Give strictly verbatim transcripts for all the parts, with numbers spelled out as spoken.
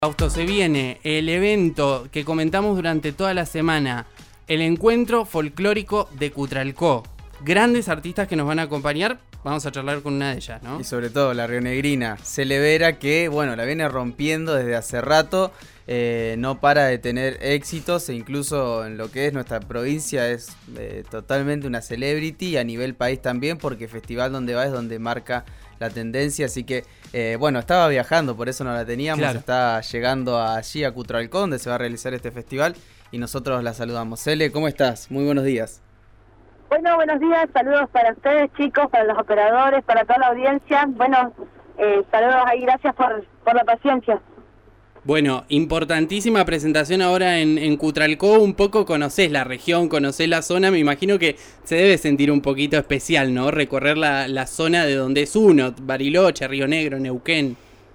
Fausto, se viene el evento que comentamos durante toda la semana, el encuentro folclórico de Cutralcó. Grandes artistas que nos van a acompañar, vamos a charlar con una de ellas, ¿no? Y sobre todo la rionegrina Celevera, que bueno, la viene rompiendo desde hace rato, eh, no para de tener éxitos e incluso en lo que es nuestra provincia es eh, totalmente una celebrity, y a nivel país también, porque festival donde va es donde marca la tendencia, así que eh, bueno, estaba viajando, por eso no la teníamos, claro. Está llegando allí a Cutralcó, donde se va a realizar este festival, y nosotros la saludamos. Cele, ¿cómo estás? Muy buenos días. Bueno, buenos días, saludos para ustedes, chicos, para los operadores, para toda la audiencia. Bueno, eh, saludos ahí, gracias por, por la paciencia. Bueno, importantísima presentación ahora en, en Cutralcó. Un poco conocés la región, conocés la zona, me imagino que se debe sentir un poquito especial, ¿no? Recorrer la, la zona de donde es uno, Bariloche, Río Negro, Neuquén.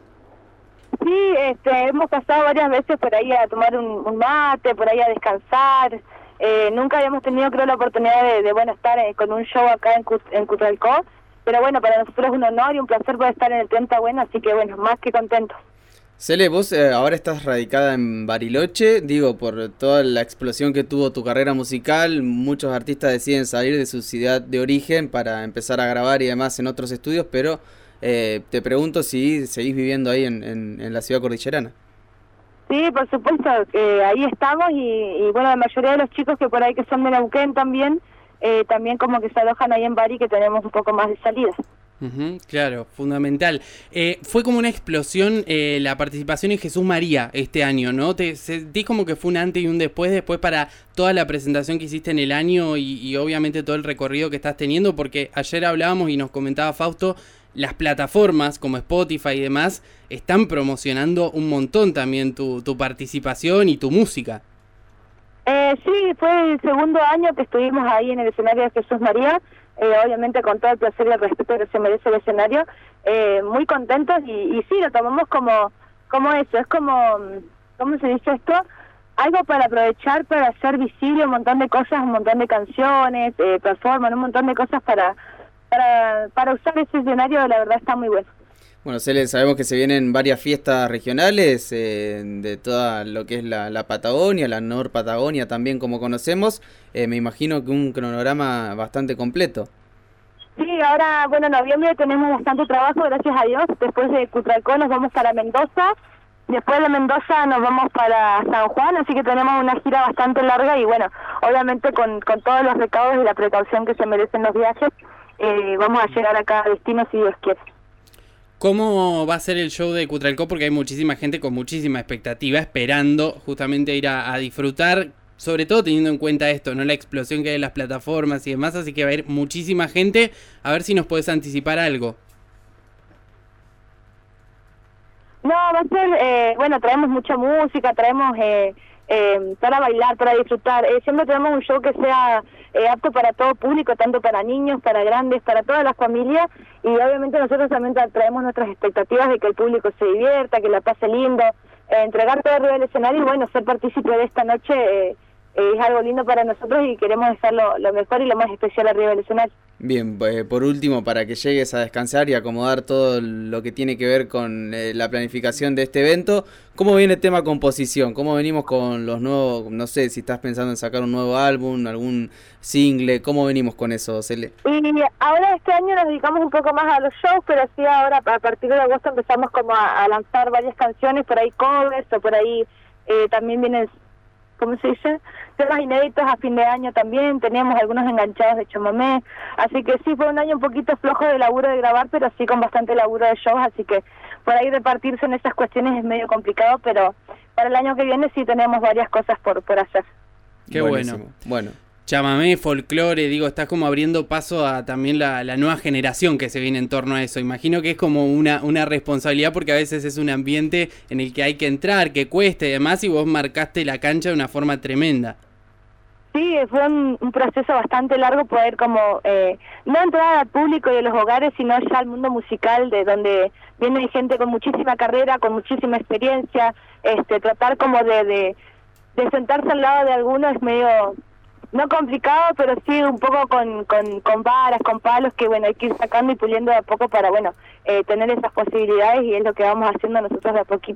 Sí, este, hemos pasado varias veces por ahí a tomar un, un mate, por ahí a descansar. Eh, nunca habíamos tenido, creo, la oportunidad de, de bueno, estar eh, con un show acá en, en Cutralcó, pero bueno, para nosotros es un honor y un placer poder estar en el treinta Bueno, así que bueno, más que contentos. Cele, vos eh, ahora estás radicada en Bariloche, digo, por toda la explosión que tuvo tu carrera musical, muchos artistas deciden salir de su ciudad de origen para empezar a grabar y demás en otros estudios, pero eh, te pregunto si seguís viviendo ahí en, en, en la ciudad cordillerana. Sí, por supuesto, eh, ahí estamos y, y bueno, la mayoría de los chicos que por ahí que son de Neuquén también, eh, también como que se alojan ahí en Bari, que tenemos un poco más de salida. Uh-huh, claro, fundamental. Eh, fue como una explosión eh, la participación en Jesús María este año, ¿no? Te sentí como que fue un antes y un después, después para toda la presentación que hiciste en el año y, y obviamente todo el recorrido que estás teniendo, porque ayer hablábamos y nos comentaba Fausto, las plataformas como Spotify y demás están promocionando un montón también tu, tu participación y tu música. Eh, sí, fue el segundo año que estuvimos ahí en el escenario de Jesús María, eh, obviamente con todo el placer y el respeto que se merece el escenario, eh, muy contentos y, y sí, lo tomamos como, como eso, es como, ¿cómo se dice esto? Algo para aprovechar, para hacer visible un montón de cosas, un montón de canciones, eh, performance, un montón de cosas para, para, para usar ese escenario, la verdad está muy bueno. Bueno, Cele, sabemos que se vienen varias fiestas regionales eh, de toda lo que es la, la Patagonia, la Nor Patagonia también como conocemos. Eh, me imagino que un cronograma bastante completo. Sí, ahora, bueno, en noviembre tenemos bastante trabajo, gracias a Dios. Después de Cutralcó nos vamos para Mendoza. Después de Mendoza nos vamos para San Juan, así que tenemos una gira bastante larga y bueno, obviamente con, con todos los recaudos y la precaución que se merecen los viajes, eh, vamos a llegar a cada destino si Dios quiere. ¿Cómo va a ser el show de Cutralcó? Porque hay muchísima gente con muchísima expectativa esperando justamente ir a, a disfrutar, sobre todo teniendo en cuenta esto, ¿no? La explosión que hay en las plataformas y demás, así que va a ir muchísima gente. A ver si nos podés anticipar algo. No, va a ser, eh, bueno, traemos mucha música, traemos eh, eh, para bailar, para disfrutar. Eh, siempre tenemos un show que sea eh, apto para todo público, tanto para niños, para grandes, para todas las familias. Y obviamente nosotros también traemos nuestras expectativas de que el público se divierta, que la pase lindo, eh, entregar todo arriba del escenario y bueno, ser partícipe de esta noche eh, eh, es algo lindo para nosotros y queremos dejar lo, lo mejor y lo más especial arriba del escenario. Bien, eh, por último, para que llegues a descansar y acomodar todo lo que tiene que ver con eh, la planificación de este evento, ¿cómo viene el tema composición? ¿Cómo venimos con los nuevos, no sé, si estás pensando en sacar un nuevo álbum, algún single, ¿cómo venimos con eso, Cele? Y ahora este año nos dedicamos un poco más a los shows, pero sí ahora a partir de agosto empezamos como a, a lanzar varias canciones, por ahí covers o por ahí eh, también vienen, ¿cómo se dice? Temas inéditos a fin de año también, teníamos algunos enganchados de chamamé, así que sí, fue un año un poquito flojo de laburo de grabar, pero sí con bastante laburo de shows, así que por ahí repartirse en esas cuestiones es medio complicado, pero para el año que viene sí tenemos varias cosas por, por hacer. Qué Buenísimo. bueno. Bueno. Chamamé, folclore, digo, estás como abriendo paso a también la, la nueva generación que se viene en torno a eso. Imagino que es como una, una responsabilidad porque a veces es un ambiente en el que hay que entrar, que cueste y demás, y vos marcaste la cancha de una forma tremenda. Sí, fue un, un proceso bastante largo poder como, eh, no entrar al público y a los hogares, sino ya al mundo musical, de donde viene gente con muchísima carrera, con muchísima experiencia, este, tratar como de, de, de sentarse al lado de alguno es medio... No complicado, pero sí un poco con, con, con varas, con palos que bueno hay que ir sacando y puliendo de a poco para bueno eh, tener esas posibilidades y es lo que vamos haciendo nosotros de a poquito.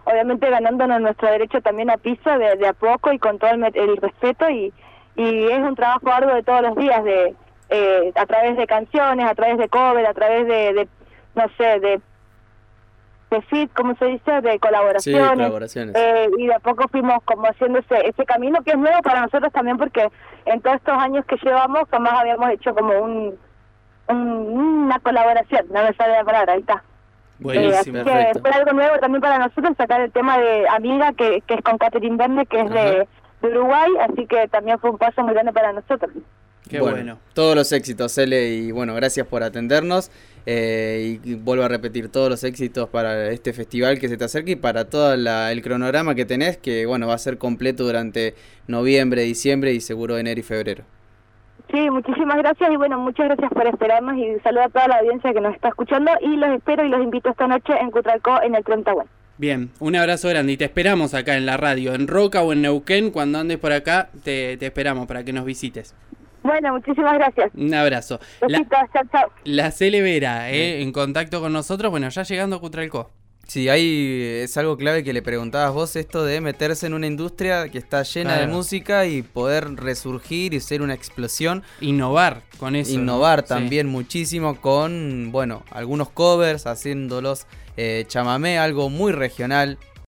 obviamente ganándonos nuestro derecho también a piso de, de a poco y con todo el, el respeto, y, y es un trabajo arduo de todos los días, de eh, a través de canciones, a través de cover, a través de, de no sé, de de fit, como se dice, de colaboraciones, sí, colaboraciones. Eh, y de a poco fuimos como haciendo ese, ese camino que es nuevo para nosotros también, porque en todos estos años que llevamos jamás habíamos hecho como un, un una colaboración, no me sale la palabra, ahí está. Buenísimo, eh, así que fue algo nuevo también para nosotros sacar el tema de Amiga, que, que es con Catherine Verne, que es de, de Uruguay, así que también fue un paso muy grande para nosotros. Qué bueno, bueno. Todos los éxitos, Ele, y bueno, gracias por atendernos. Eh, y, y vuelvo a repetir todos los éxitos para este festival que se te acerca y para todo la, el cronograma que tenés, que bueno, va a ser completo durante noviembre, diciembre y seguro enero y febrero. Sí, muchísimas gracias y bueno, muchas gracias por esperarnos y saludo a toda la audiencia que nos está escuchando y los espero y los invito esta noche en Cutralcó en el treinta Bueno. Bien, un abrazo grande y te esperamos acá en la radio, en Roca o en Neuquén, cuando andes por acá te, te esperamos para que nos visites. Bueno, muchísimas gracias. Un abrazo. Besitos, chao, chao. La Cele Vera, eh, en contacto con nosotros, bueno, ya llegando a Cutralcó. Sí, ahí es algo clave que le preguntabas vos, esto de meterse en una industria que está llena Claro. de música y poder resurgir y ser una explosión. Innovar con eso. Innovar ¿no? también Sí. muchísimo con, bueno, algunos covers, haciéndolos eh, chamamé, algo muy regional.